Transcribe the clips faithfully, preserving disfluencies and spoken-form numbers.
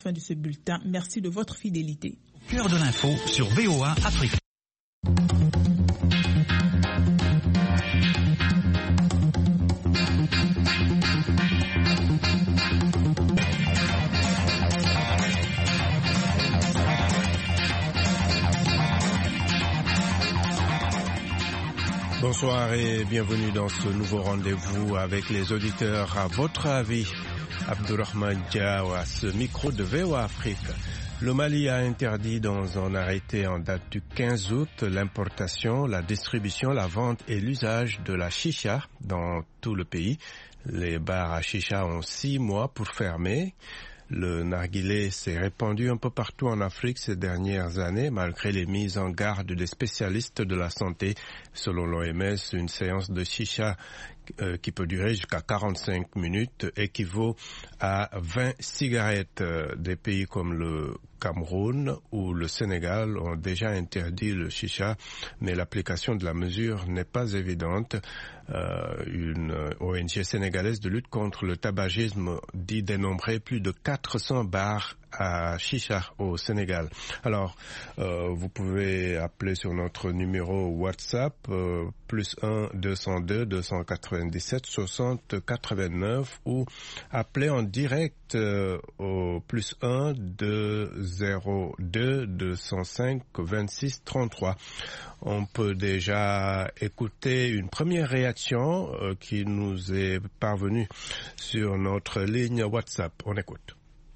Fin de ce bulletin. Merci de votre fidélité. Cœur de l'info sur V O A Afrique. Bonsoir et bienvenue dans ce nouveau rendez-vous avec les auditeurs. À votre avis, Abdourahmane Diaw à ce micro de V O A Afrique. Le Mali a interdit dans un arrêté en date du quinze août l'importation, la distribution, la vente et l'usage de la chicha dans tout le pays. Les bars à chicha ont six mois pour fermer. Le narguilé s'est répandu un peu partout en Afrique ces dernières années, malgré les mises en garde des spécialistes de la santé. Selon l'O M S, une séance de chicha euh, qui peut durer jusqu'à quarante-cinq minutes équivaut à vingt cigarettes. Des pays comme le Cameroun ou le Sénégal ont déjà interdit le chicha, mais l'application de la mesure n'est pas évidente. Euh, une O N G sénégalaise de lutte contre le tabagisme dit dénombrer plus de quatre cents bars à chicha au Sénégal. Alors, euh, vous pouvez appeler sur notre numéro WhatsApp euh, plus un deux cent deux deux cent quatre-vingt-dix-sept soixante quatre-vingt-neuf ou appeler en direct euh, au plus un deux zéro deux deux cent cinq vingt-six trente-trois. On peut déjà écouter une première réaction euh, qui nous est parvenue sur notre ligne WhatsApp. On écoute.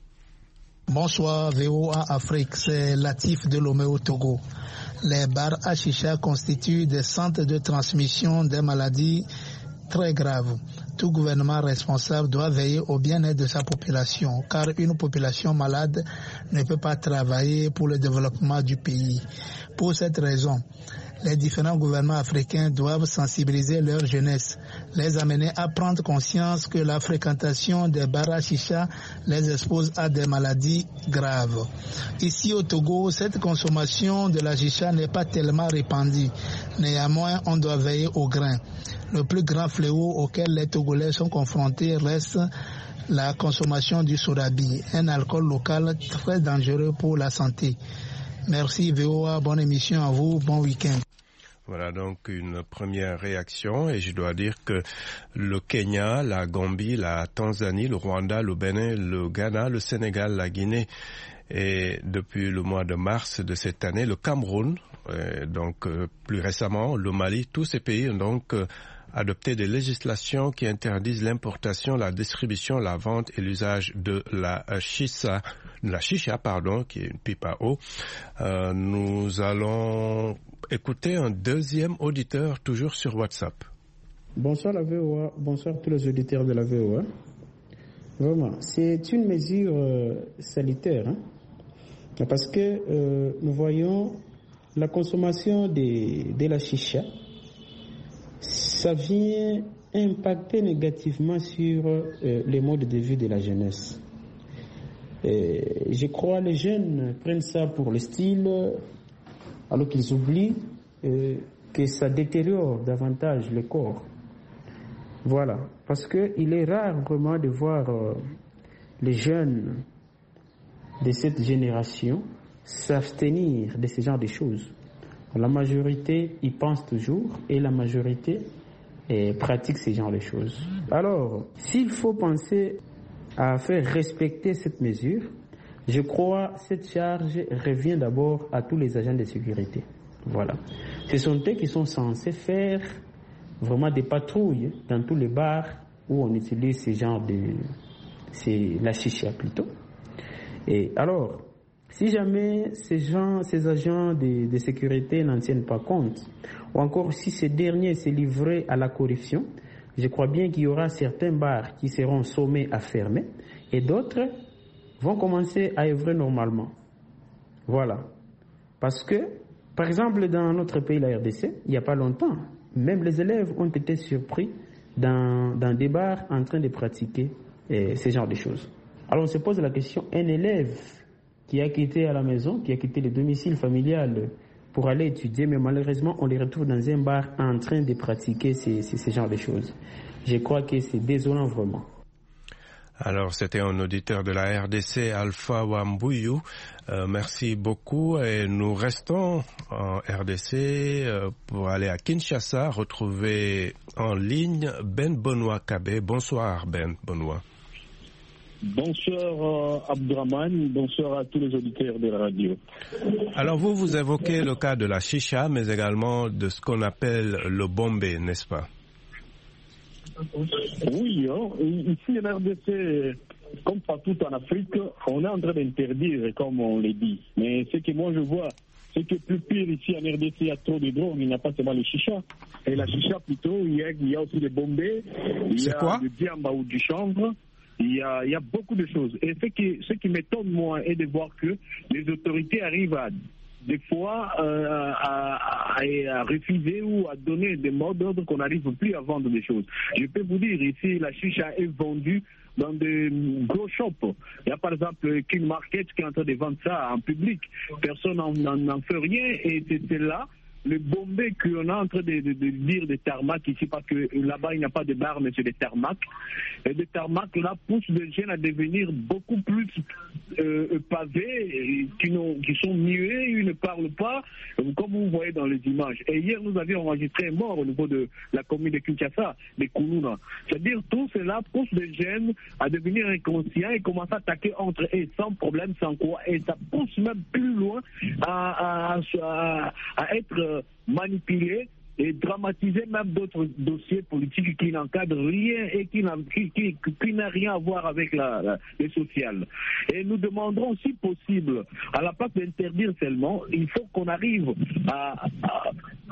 Bonsoir V O A Afrique, c'est Latif de Lomé au Togo. Les bars à chicha constituent des centres de transmission des maladies très graves. Tout gouvernement responsable doit veiller au bien-être de sa population, car une population malade ne peut pas travailler pour le développement du pays. Pour cette raison, les différents gouvernements africains doivent sensibiliser leur jeunesse, les amener à prendre conscience que la fréquentation des bars à chicha les expose à des maladies graves. Ici au Togo, cette consommation de la chicha n'est pas tellement répandue. Néanmoins, on doit veiller au grain. Le plus grand fléau auquel les Togolais sont confrontés reste la consommation du sorabi, un alcool local très dangereux pour la santé. Merci V O A, bonne émission à vous, bon week-end. Voilà donc une première réaction et je dois dire que le Kenya, la Gambie, la Tanzanie, le Rwanda, le Bénin, le Ghana, le Sénégal, la Guinée et depuis le mois de mars de cette année, le Cameroun, et donc euh, plus récemment le Mali, tous ces pays ont donc euh, adopté des législations qui interdisent l'importation, la distribution, la vente et l'usage de la chicha, la chicha pardon, qui est une pipe à eau. Euh, nous allons écouter un deuxième auditeur toujours sur WhatsApp. Bonsoir la V O A, bonsoir tous les auditeurs de la V O A. Vraiment, c'est une mesure euh, sanitaire, hein, parce que euh, nous voyons la consommation de, de la chicha, ça vient impacter négativement sur euh, les modes de vie de la jeunesse. Et je crois que les jeunes prennent ça pour le style, alors qu'ils oublient euh, que ça détériore davantage le corps. Voilà, parce qu'il est rare vraiment de voir euh, les jeunes de cette génération s'abstenir de ce genre de choses. La majorité y pense toujours et la majorité eh, pratique ce genre de choses. Alors, s'il faut penser à faire respecter cette mesure, je crois que cette charge revient d'abord à tous les agents de sécurité. Voilà. Ce sont eux qui sont censés faire vraiment des patrouilles dans tous les bars où on utilise ce genre de... c'est la chicha plutôt. Et alors, si jamais ces gens, ces agents de, de sécurité n'en tiennent pas compte, ou encore si ces derniers se livraient à la corruption, je crois bien qu'il y aura certains bars qui seront sommés à fermer et d'autres vont commencer à œuvrer normalement. Voilà. Parce que, par exemple, dans notre pays, la R D C, il n'y a pas longtemps, même les élèves ont été surpris dans, dans des bars en train de pratiquer eh, ce genre de choses. Alors on se pose la question, un élève qui a quitté à la maison, qui a quitté le domicile familial pour aller étudier, mais malheureusement on les retrouve dans un bar en train de pratiquer ces, ces, ces genres de choses. Je crois que c'est désolant vraiment. Alors, c'était un auditeur de la R D C, Alpha Wambuyu. Euh, merci beaucoup et nous restons en R D C euh, pour aller à Kinshasa, retrouver en ligne Ben Benoît Kabé. Bonsoir Ben Benoît. Bonsoir euh, Abdraman, bonsoir à tous les auditeurs de la radio. Alors vous, vous évoquez le cas de la chicha, mais également de ce qu'on appelle le bombé, n'est-ce pas? Oui, hein, ici en R D C, comme partout en Afrique, on est en train d'interdire, comme on l'a dit. Mais ce que moi je vois, c'est que plus pire ici en R D C, il y a trop de drogue, il n'y a pas seulement les chichas. Et la chicha plutôt, il y a, il y a aussi les bombés, il y a du diamba ou du chanvre. Il y, a, il y a beaucoup de choses. Et ce qui, ce qui m'étonne, moi, est de voir que les autorités arrivent à, des fois, euh, à, à, à refuser ou à donner des mots d'ordre qu'on n'arrive plus à vendre des choses. Je peux vous dire, ici, la chicha est vendue dans des gros shops. Il y a par exemple King Market qui est en train de vendre ça en public. Personne n'en fait rien et c'est là. Le bombé qu'on est en train de, de, de dire des tarmacs ici, parce que là-bas il n'y a pas de bar, mais c'est des tarmacs. Et des tarmacs là poussent les jeunes à devenir beaucoup plus euh, pavés, qui, qui sont muets, ils ne parlent pas, comme vous voyez dans les images. Et hier nous avions enregistré un mort au niveau de la commune de Kinshasa, de Koulouna. C'est-à-dire tout cela pousse les jeunes à devenir inconscients et commencer à attaquer entre eux sans problème, sans quoi. Et ça pousse même plus loin à, à, à, à être manipuler et dramatiser même d'autres dossiers politiques qui n'encadrent rien et qui n'ont qui, qui, qui n'a rien à voir avec la, la, les sociales. Et nous demanderons, si possible, à la place d'interdire seulement, il faut qu'on arrive à, à,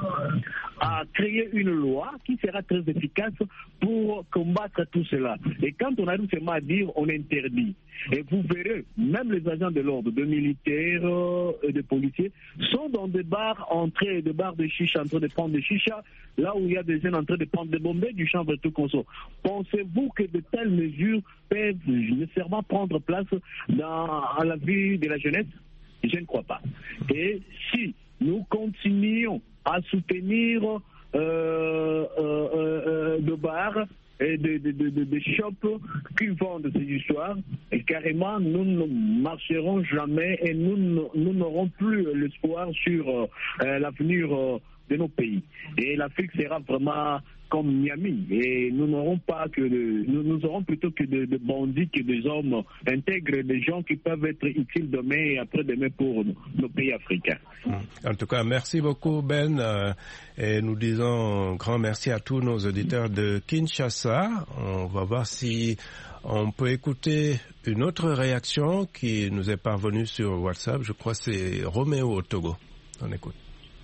à créer une loi qui sera très efficace pour combattre tout cela. Et quand on arrive seulement à dire on interdit, et vous verrez, même les agents de l'ordre, de militaires et de policiers, sont dans des bars entrés, des bars de chicha, en train de prendre des chicha, là où il y a des jeunes en train de prendre des bombes, du chanvre et tout conso. Pensez-vous que de telles mesures peuvent nécessairement prendre place dans la vie de la jeunesse? Je ne crois pas. Et si nous continuons à soutenir euh, euh, euh, de bars et des de, de, de, de shops qui vendent ces histoires, et carrément nous ne marcherons jamais et nous n'aurons plus l'espoir sur euh, l'avenir euh, de nos pays. Et l'Afrique sera vraiment comme Miami. Et nous n'aurons pas que de, nous, nous aurons plutôt que de, de bandits, que des hommes intègres, des gens qui peuvent être utiles demain et après-demain pour nos pays africains. En tout cas, merci beaucoup Ben. Euh, et nous disons un grand merci à tous nos auditeurs de Kinshasa. On va voir si on peut écouter une autre réaction qui nous est parvenue sur WhatsApp. Je crois que c'est Roméo au Togo. On écoute.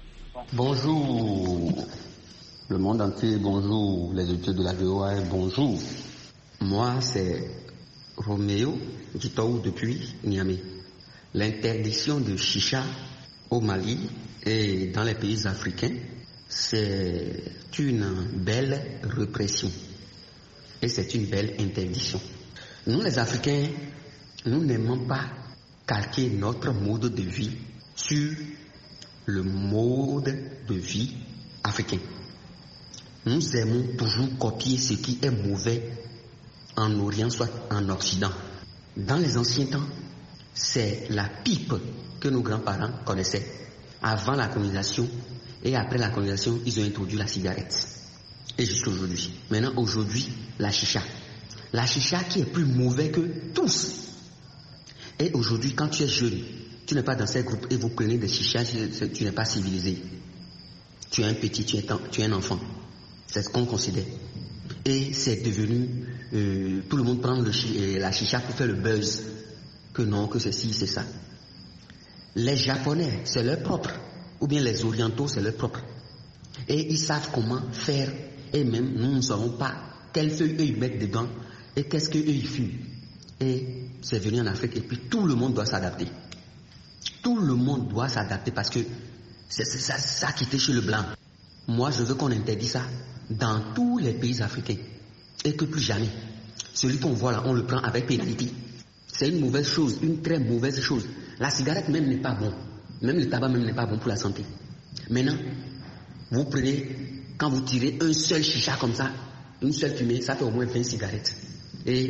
Bonjour le monde entier, bonjour les auditeurs de la V O A, bonjour. Moi c'est Roméo du Togo depuis Niamey. L'interdiction de chicha au Mali et dans les pays africains, c'est une belle répression et c'est une belle interdiction. Nous les Africains, nous n'aimons pas calquer notre mode de vie sur le mode de vie africain. Nous aimons toujours copier ce qui est mauvais en Orient, soit en Occident. Dans les anciens temps, c'est la pipe que nos grands-parents connaissaient. Avant la colonisation et après la colonisation, ils ont introduit la cigarette. Et jusqu'à aujourd'hui. Maintenant, aujourd'hui, la chicha. La chicha qui est plus mauvais que tous. Et aujourd'hui, quand tu es jeune, tu n'es pas dans ces groupes et vous prenez des chichas, tu n'es pas civilisé. Tu es un petit, tu es, tu es un enfant. C'est ce qu'on considère. Et c'est devenu, euh, tout le monde prend le, la chicha pour faire le buzz. Que non, que ceci, c'est ça. Les Japonais, c'est leur propre. Ou bien les Orientaux, c'est leur propre. Et ils savent comment faire. Et même, nous ne savons pas quelle feuille eux ils mettent dedans. Et qu'est-ce qu'eux ils fument. Et c'est venu en Afrique. Et puis tout le monde doit s'adapter. Tout le monde doit s'adapter parce que c'est ça, ça qui était chez le blanc. Moi, je veux qu'on interdise ça dans tous les pays africains. Et que plus jamais. Celui qu'on voit là, on le prend avec pénalité. C'est une mauvaise chose, une très mauvaise chose. La cigarette même n'est pas bon. Même le tabac même n'est pas bon pour la santé. Maintenant, vous prenez, quand vous tirez un seul chicha comme ça, une seule fumée, ça fait au moins vingt cigarettes. Et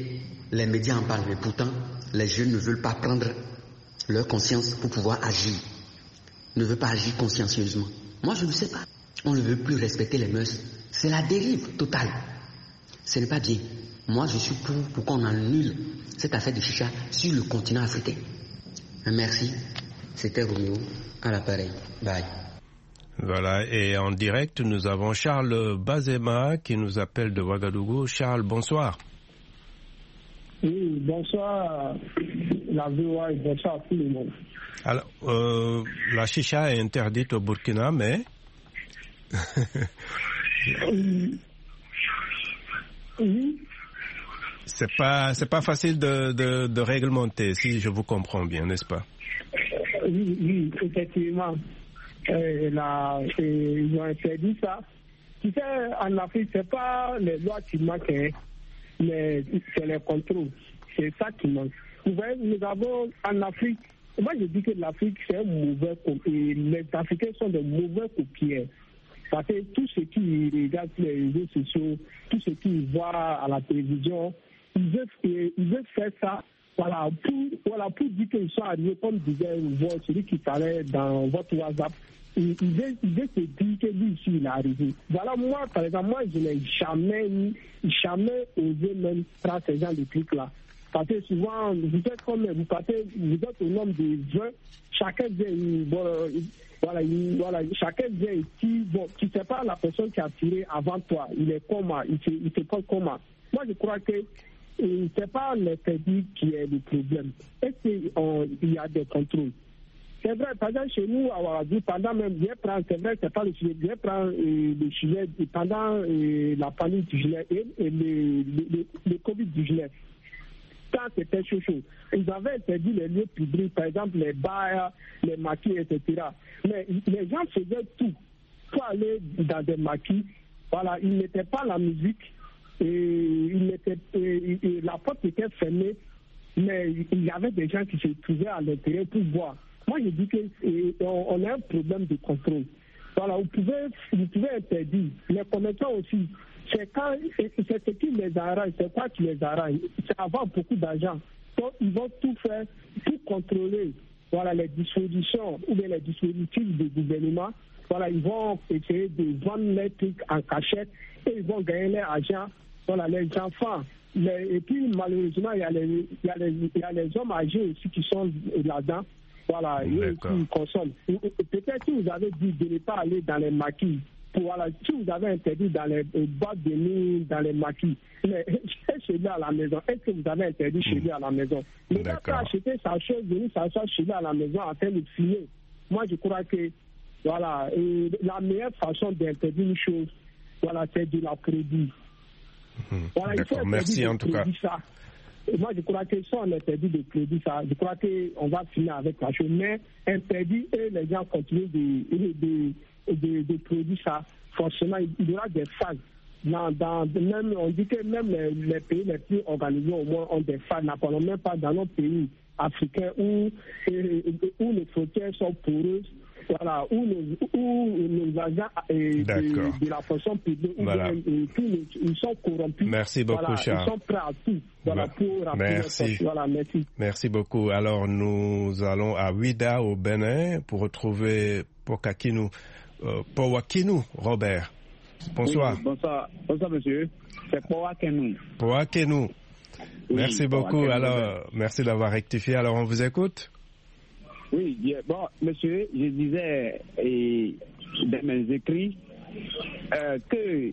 Les médias en parlent, mais pourtant, les jeunes ne veulent pas prendre leur conscience pour pouvoir agir. Ne veulent pas agir consciencieusement. Moi, je ne sais pas. On ne veut plus respecter les mœurs. C'est la dérive totale. Ce n'est pas bien. Moi, je suis pour, pour qu'on annule cette affaire de chicha sur le continent africain. Merci. C'était Roméo à l'appareil. Bye. Voilà, et en direct, nous avons Charles Bazema qui nous appelle de Ouagadougou. Charles, bonsoir. Oui, bonsoir la V O A et bonsoir à tout le monde. Alors, euh, la chicha est interdite au Burkina, mais... oui. oui. C'est pas, c'est pas facile de, de, de réglementer, si je vous comprends bien, n'est-ce pas? Oui, oui, effectivement. Euh, là, euh, ils ont interdit ça. Tu sais, en Afrique, c'est pas les lois qui manquent, hein, mais c'est les contrôles. C'est ça qui manque. Vous voyez, nous avons en Afrique, moi je dis que l'Afrique c'est un mauvais copier. Les Africains sont de mauvais copieurs. Parce que tout ce qui regarde les réseaux sociaux, tout ce qu'ils voient à la télévision, ils veulent, ils veulent faire ça. Voilà pour, voilà, pour dire qu'ils sont arrivés, comme disait celui qui parlait dans votre WhatsApp, il, il, veut, il veut se dire que lui ici, il est arrivé. Voilà, moi, par exemple, moi, je n'ai jamais, jamais osé même prendre ce genre de trucs-là. Parce que souvent, vous êtes comme, vous partez, vous êtes au nombre de vingt, chacun vient, bon, voilà, il, voilà, chacun vient ici, bon, tu ne sais pas la personne qui a tiré avant toi, il est comment, il se, il se prend comment. Moi, je crois que et c'est pas l'interdit qui est le problème. Est-ce qu'il y a des contrôles? C'est vrai, par exemple, chez nous, à Ouagadougou, pendant même, je prends, c'est vrai, c'est pas le sujet, je prends euh, le sujet pendant euh, la pandémie du Genève et, et le, le, le Covid du Genève. Quand c'était chaud, chaud, ils avaient interdit les lieux publics, par exemple, les bars, les maquis, et cetera. Mais les gens faisaient tout pour aller dans des maquis. Voilà, ils n'étaient pas la musique. Et, il était, et, et la porte était fermée, mais il y avait des gens qui se trouvaient à l'intérieur pour boire. Moi, je dis qu'on a un problème de contrôle. Voilà, vous pouvez, vous pouvez interdire. Les commerçants aussi, c'est quand, c'est ce qui les arrange, c'est quoi qui les arrange. C'est avoir beaucoup d'argent. Donc, ils vont tout faire pour contrôler, voilà, les dispositions ou bien les dispositifs du gouvernement. Voilà, ils vont essayer de vendre les trucs en cachette et ils vont gagner leur argent. Voilà, les enfants. Les, et puis, malheureusement, il y, a les, il, y a les, il y a les hommes âgés aussi qui sont là-dedans. Voilà, ils consomment. Peut-être si vous avez dit de ne pas aller dans les maquis, pour, voilà, si vous avez interdit dans les boîtes de nuit, dans les maquis, mais chez lui à la maison, est-ce que vous avez interdit chez lui à la maison? Le gars qui a acheté sa chose, venir s'asseoir chez lui à la maison en train de fumer. Moi, je crois que voilà, et la meilleure façon d'interdire une chose, voilà, c'est de la crédit. Mmh. Voilà, d'accord, merci en tout cas. Ça. Et moi, je crois que si on interdit de crédit, ça, je crois qu'on va finir avec la chose. Mais interdit et les gens continuent de, de, de, de, de produire ça, forcément, il y aura des phases. Dans, dans, même, on dit que même les, les pays les plus organisés au moins ont des phases. N'en parlons même pas dans nos pays africains où, et, où les frontières sont poreuses. Voilà, où nos, où nos agents euh, de, de la fonction publique, voilà. Où, tous ils sont corrompus. Merci beaucoup, voilà, Charles. Ils sont prêts à tout. Voilà, bah, pour merci. Voilà, merci. Merci beaucoup. Alors, nous allons à Ouida, au Bénin, pour retrouver Pokakinu, euh, Powakinu, Robert. Bonsoir. Oui, bonsoir. Bonsoir, monsieur. C'est Powakinu. Powakinu. Oui, merci beaucoup. Powakinu. Alors, merci d'avoir rectifié. Alors, on vous écoute? Oui, bon, monsieur, je disais et, dans mes écrits euh, que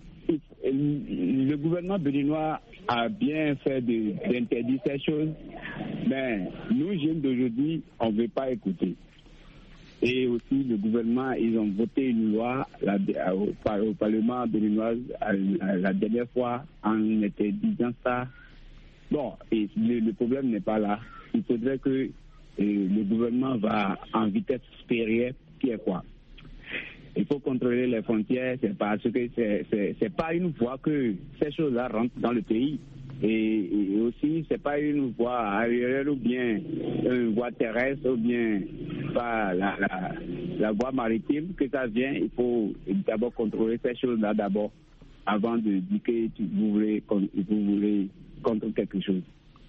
le gouvernement béninois a bien fait d'interdire ces choses, mais nous, jeunes d'aujourd'hui, on ne veut pas écouter. Et aussi, le gouvernement, ils ont voté une loi la, au, au Parlement béninois la, la dernière fois en interdisant ça. Bon, et le, le problème n'est pas là. Il faudrait que et le gouvernement va en vitesse supérieure, qui est quoi? Il faut contrôler les frontières, c'est parce que c'est, c'est, c'est pas une fois que ces choses-là rentrent dans le pays. Et, et aussi, c'est pas une voie aérienne ou bien une voie terrestre ou bien pas la, la, la voie maritime que ça vient. Il faut d'abord contrôler ces choses-là d'abord avant de dire que vous voulez, vous voulez contre quelque chose.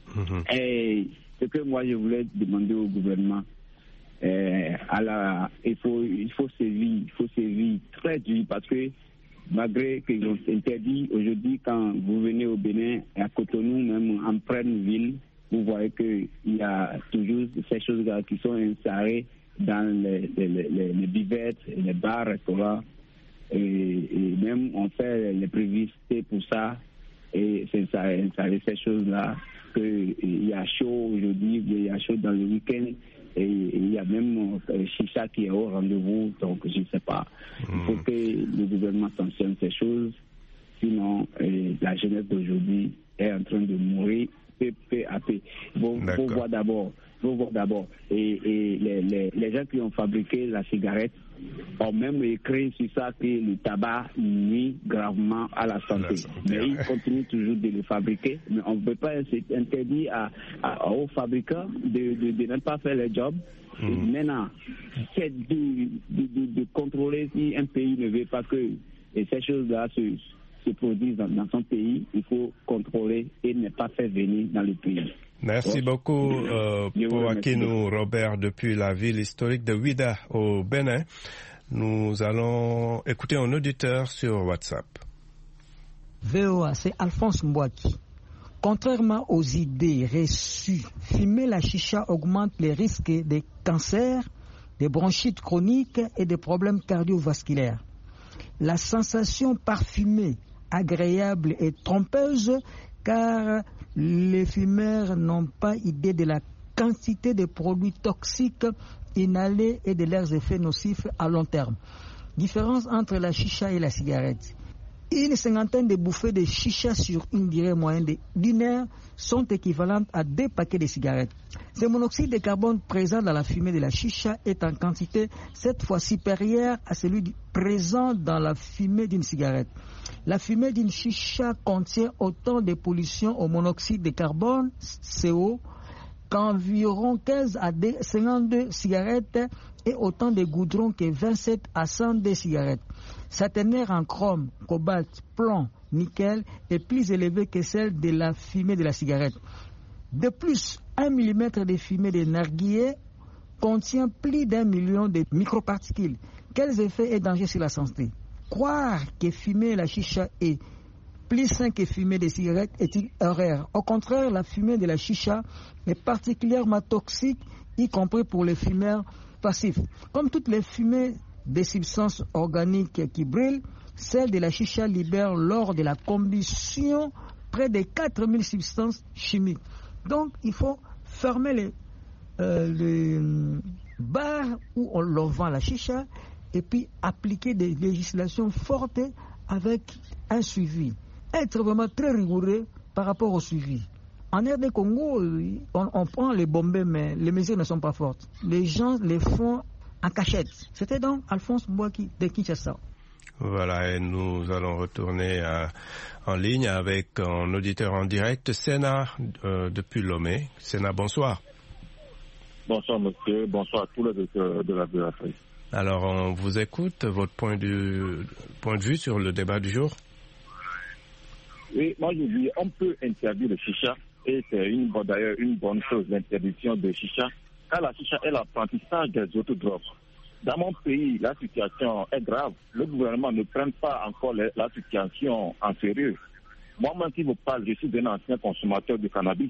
Mmh. Et ce que moi je voulais demander au gouvernement, euh, à la, il faut, il faut sévir, il faut sévir très dur parce que malgré qu'ils ont interdit aujourd'hui quand vous venez au Bénin, à Cotonou, même en pleine ville, vous voyez qu'il y a toujours ces choses-là qui sont installées dans les, les, les, les bivettes, les bars, restaurants, et, et même on fait les publicités pour ça, et c'est ça, installer ces choses-là, qu'il y a chaud aujourd'hui, il y a chaud dans le week-end, et il y a même euh, Chicha qui est au rendez-vous, donc je ne sais pas. Mmh. Il faut que le gouvernement sanctionne ces choses, sinon euh, la jeunesse d'aujourd'hui est en train de mourir peu, peu à peu. Il faut, faut voir d'abord, faut voir d'abord. Et, et les, les, les gens qui ont fabriqué la cigarette ont même écrit sur ça que le tabac nuit gravement à la santé. La santé mais ouais. Ils continuent toujours de le fabriquer. Mais on ne peut pas interdire à, à, aux fabricants de, de, de ne pas faire le job. Mmh. Maintenant, c'est de, de, de, de contrôler si un pays ne veut pas que ces choses-là se, se produisent dans, dans son pays. Il faut contrôler et ne pas faire venir dans le pays. Merci beaucoup euh, pour Akinou Robert depuis la ville historique de Ouidah au Bénin. Nous allons écouter un auditeur sur WhatsApp. V O A, c'est Alphonse Mbouaki. Contrairement aux idées reçues, fumer la chicha augmente les risques de cancer, des bronchites chroniques et des problèmes cardiovasculaires. La sensation parfumée, agréable et trompeuse, car les fumeurs n'ont pas idée de la quantité de produits toxiques inhalés et de leurs effets nocifs à long terme. Différence entre la chicha et la cigarette. Une cinquantaine de bouffées de chicha sur une durée moyenne d'une heure sont équivalentes à deux paquets de cigarettes. Le monoxyde de carbone présent dans la fumée de la chicha est en quantité cette fois supérieure à celui présent dans la fumée d'une cigarette. La fumée d'une chicha contient autant de pollution au monoxyde de carbone, C O, qu'environ quinze à cinquante-deux cigarettes et autant de goudron que vingt-sept à cent deux cigarettes. Sa teneur en chrome, cobalt, plomb, nickel est plus élevée que celle de la fumée de la cigarette. De plus, un millimètre de fumée de narguilé contient plus d'un million de microparticules. Quels effets et dangers sur la santé? Croire que fumer la chicha est plus sain que fumer des cigarettes est une erreur. Au contraire, la fumée de la chicha est particulièrement toxique, y compris pour les fumeurs passifs. Comme toutes les fumées des substances organiques qui brûlent, celle de la chicha libère lors de la combustion près de quatre mille substances chimiques. Donc, il faut fermer les, euh, les bars où on leur vend la chicha et puis appliquer des législations fortes avec un suivi. Être vraiment très rigoureux par rapport au suivi. En R D Congo, on, on prend les bombes, mais les mesures ne sont pas fortes. Les gens les font en cachette. C'était donc Alphonse Mbouaki de Kinshasa. Voilà, et nous allons retourner à, en ligne avec un auditeur en direct, Sénat, euh, depuis Lomé. Sénat, bonsoir. Bonsoir, monsieur. Bonsoir à tous les auditeurs de la V O A Afrique. Alors, on vous écoute. Votre point de, point de vue sur le débat du jour? Oui, moi je dis, on peut interdire le chicha, et c'est une, d'ailleurs une bonne chose, l'interdiction de chicha, car la chicha est l'apprentissage des autres drogues. Dans mon pays, la situation est grave. Le gouvernement ne prend pas encore les, la situation en sérieux. Moi-même qui vous parle, je suis un ancien consommateur de cannabis.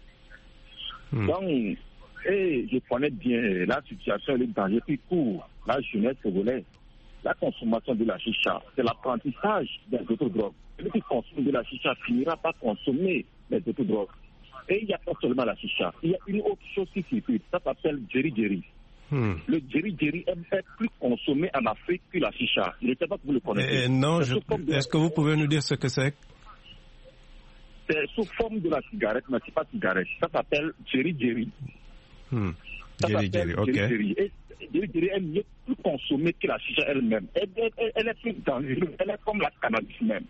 Mmh. Donc, et je connais bien la situation et le danger qui court la jeunesse congolaise. La consommation de la chicha, c'est l'apprentissage des autres drogues. Celui qui consomme de la chicha finira par consommer les autres drogues. Et il n'y a pas seulement la chicha. Il y a une autre chose qui circule. Ça s'appelle Jerry Jerry. Hmm. Le Jerry Jerry est plus consommé en Afrique que la chicha. Je ne sais pas que vous le connaissez. Eh, non, je... est-ce que vous pouvez nous dire ce que c'est? C'est sous forme de la cigarette, mais ce n'est pas cigarette. Ça s'appelle Jerry Jerry. Hmm. Jerry Jerry, ok. Jerry Jerry. Et Jerry Jerry est mieux plus consommée que la chicha elle-même. Elle, elle, elle est plus dangereuse. Elle est comme la cannabis même.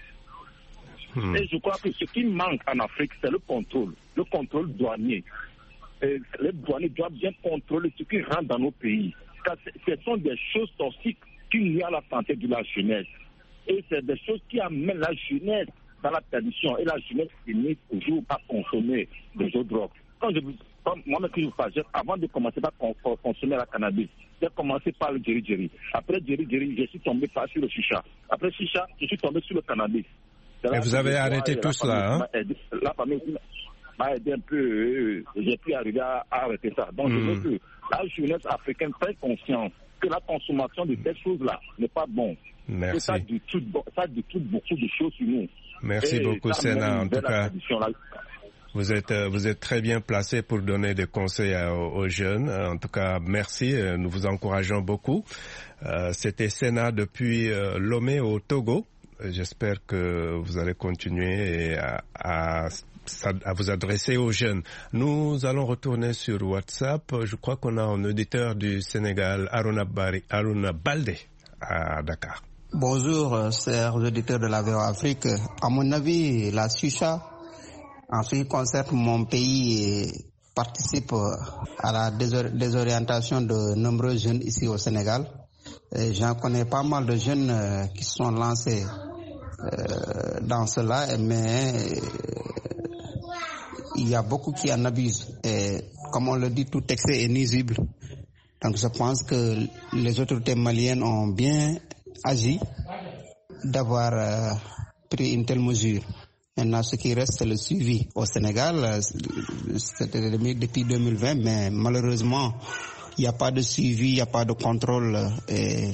Hmm. Et je crois que ce qui manque en Afrique, c'est le contrôle. Le contrôle douanier. Et les douaniers doivent bien contrôler ce qui rentre dans nos pays. Car ce sont des choses toxiques qui nuisent à la santé de la jeunesse. Et c'est des choses qui amènent la jeunesse dans la tradition et la jeunesse est mise toujours à consommer des autres drogues. Quand je comme moi-même que je fais, avant de commencer par consommer la cannabis, j'ai commencé par le Jerry Jerry. Après Jerry Jerry, je suis tombé par sur le chicha. Après chicha, je suis tombé sur le cannabis. Et vous avez arrêté tout cela, hein? La famille m'a aidé un peu, euh, j'ai pu arriver à, à arrêter ça. Donc mm. je veux que la jeunesse africaine prenne conscience que la consommation de ces choses-là n'est pas bon. Merci. Ça détruit, ça détruit beaucoup de choses sur nous. Merci et beaucoup, Sénat. En tout cas, vous êtes, vous êtes très bien placé pour donner des conseils aux, aux jeunes. En tout cas, merci. Nous vous encourageons beaucoup. Euh, C'était Sénat depuis euh, Lomé au Togo. J'espère que vous allez continuer à, à, à vous adresser aux jeunes. Nous allons retourner sur WhatsApp. Je crois qu'on a un auditeur du Sénégal, Aruna, Bari, Aruna Balde, à Dakar. Bonjour, chers auditeurs de la V O A Afrique. À mon avis, la chicha, en ce qui concerne mon pays, participe à la désorientation de nombreux jeunes ici au Sénégal. J'en connais pas mal de jeunes euh, qui sont lancés euh, dans cela, mais euh, il y a beaucoup qui en abusent. Et comme on le dit, tout excès est nuisible. Donc je pense que les autorités maliennes ont bien agi d'avoir euh, pris une telle mesure. Maintenant, ce qui reste, c'est le suivi. Au Sénégal, c'était depuis deux mille vingt, mais malheureusement, il n'y a pas de suivi, il n'y a pas de contrôle et,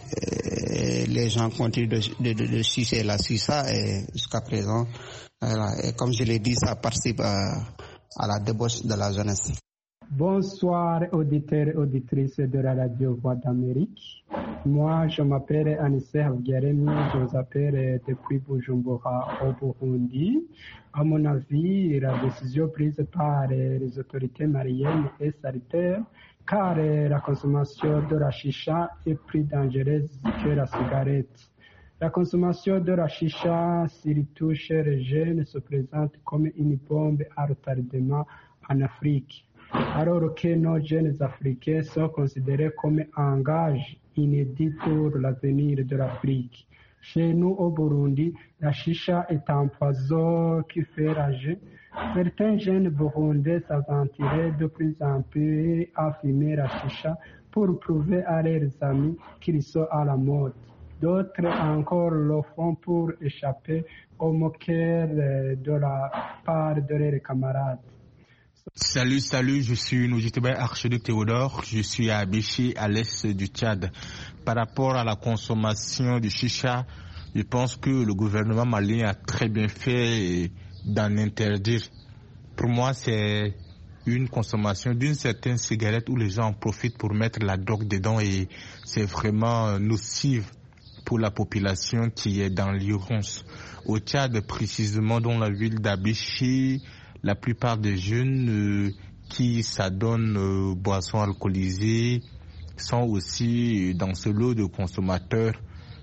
et les gens continuent de, de, de, de sucer la suça et jusqu'à présent, voilà. Et comme je l'ai dit, ça participe à, à la débauche de la jeunesse. Bonsoir auditeurs et auditrices de la radio Voix d'Amérique. Moi, je m'appelle Anissé Havgaremi, je vous appelle depuis Bujumbura au Burundi. À mon avis, la décision prise par les autorités maliennes est salutaire, car la consommation de la chicha est plus dangereuse que la cigarette. La consommation de la chicha, surtout chez les jeunes, se présente comme une bombe à retardement en Afrique, alors que nos jeunes Africains sont considérés comme un gage inédit pour l'avenir de l'Afrique. Chez nous au Burundi, la chicha est un poison qui fait rager. Certains jeunes burundais s'aventuraient de plus en plus à fumer la chicha pour prouver à leurs amis qu'ils sont à la mode. D'autres encore le font pour échapper aux moqueurs de la part de leurs camarades. Salut, salut, je suis Nujitebe Archiduc Théodore, je suis à Béchi, à l'est du Tchad. Par rapport à la consommation du chicha, je pense que le gouvernement malien a très bien fait d'en interdire. Pour moi, c'est une consommation d'une certaine cigarette où les gens en profitent pour mettre la drogue dedans et c'est vraiment nocif pour la population qui est dans l'urgence. Au Tchad, précisément dans la ville d'Abéchi, la plupart des jeunes euh, qui s'adonnent aux boissons alcoolisées sont aussi dans ce lot de consommateurs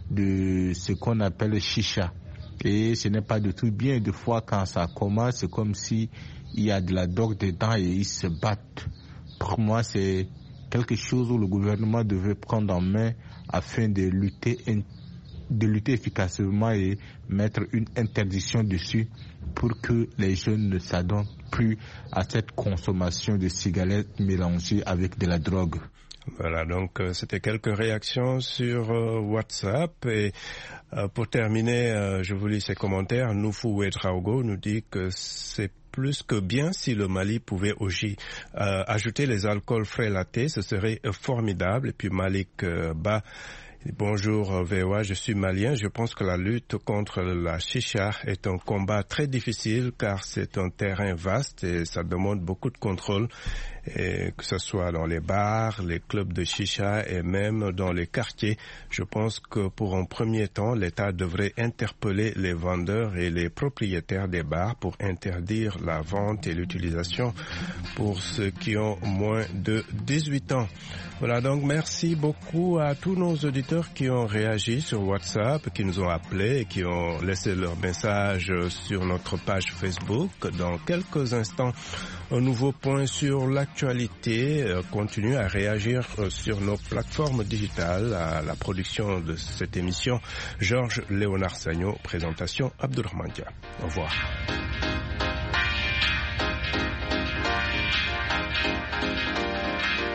de ce qu'on appelle le chicha. Et ce n'est pas du tout bien. Des fois, quand ça commence, c'est comme si il y a de la drogue dedans et ils se battent. Pour moi, c'est quelque chose où le gouvernement devait prendre en main afin de lutter, de lutter efficacement et mettre une interdiction dessus pour que les jeunes ne s'adonnent plus à cette consommation de cigarettes mélangées avec de la drogue. Voilà, donc euh, c'était quelques réactions sur euh, WhatsApp. Et euh, pour terminer, euh, je vous lis ces commentaires. Noufou Ouedraogo nous dit que c'est plus que bien si le Mali pouvait aussi euh, ajouter les alcools frais latés, ce serait euh, formidable. Et puis Malik euh, Ba, bonjour V O A, je suis malien. Je pense que la lutte contre la chicha est un combat très difficile car c'est un terrain vaste et ça demande beaucoup de contrôle, et que ce soit dans les bars, les clubs de chicha et même dans les quartiers. Je pense que pour un premier temps, l'État devrait interpeller les vendeurs et les propriétaires des bars pour interdire la vente et l'utilisation pour ceux qui ont moins de dix-huit ans. Voilà, donc merci beaucoup à tous nos auditeurs qui ont réagi sur WhatsApp, qui nous ont appelés et qui ont laissé leur message sur notre page Facebook. Dans quelques instants, un nouveau point sur l'actualité. l'actualité, euh, continuez à réagir euh, sur nos plateformes digitales. À la production de cette émission, Georges Léonard Sagno, présentation Abdourahmane Dia. Au revoir.